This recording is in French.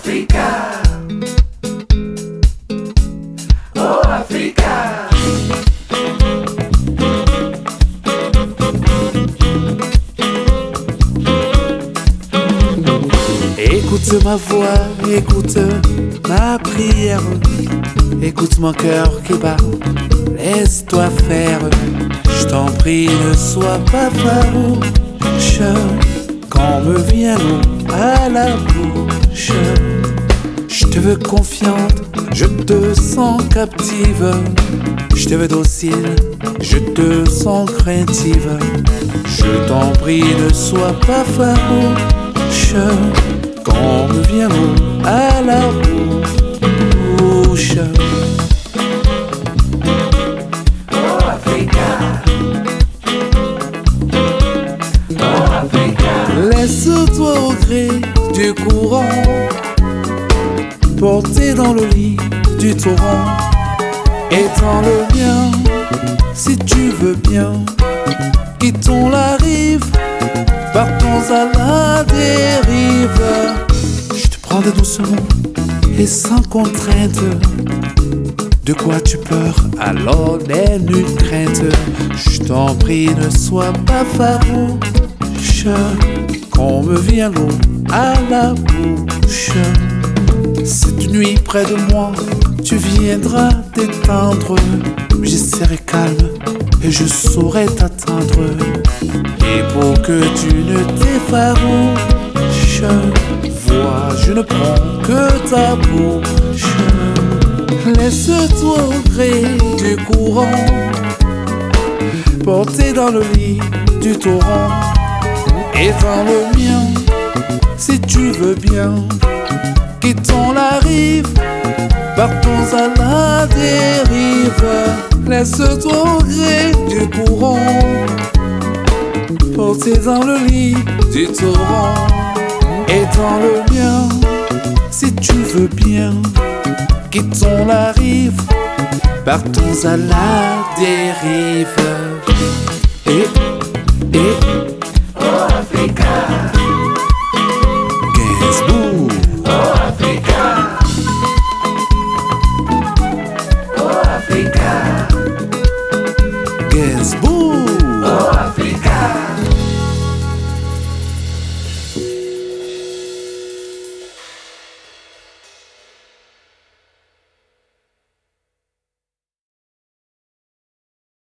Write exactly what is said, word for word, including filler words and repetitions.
Africa, oh Africa. Écoute ma voix, écoute ma prière, écoute mon cœur qui bat, laisse-toi faire. Je t'en prie, ne sois pas farouche quand me vient l'eau à la bouche. Je te veux confiante, je te sens captive. Je te veux docile, je te sens craintive. Je t'en prie, ne sois pas farouche quand me vient l'eau à la bouche. Oh Africa, oh Africa. Laisse-toi au gré du courant, porté dans le lit du torrent. Étends le bien si tu veux bien. Quittons la rive, partons à la dérive. Je te prendrai doucement et sans contrainte. De quoi tu peurs, alors n'aie nulle crainte. Je t'en prie, ne sois pas farouche quand me vient l'eau à la bouche. Cette nuit près de moi, tu viendras t'étendre. J'essaierai calme et je saurai t'attendre. Et pour que tu ne t'effarouches, vois, je ne prends que ta bouche. Laisse-toi au gré du courant, porté dans le lit du torrent. Étends le mien si tu veux bien. Quittons la rive, partons à la dérive. Laisse-toi au gré du courant, porté dans le lit du torrent. Étends le mien si tu veux bien. Quittons la rive, partons à la dérive. Et, et, oh Africa, Gainsbourg. Oh Africa, oh Africa, Gainsbourg. Oh Africa.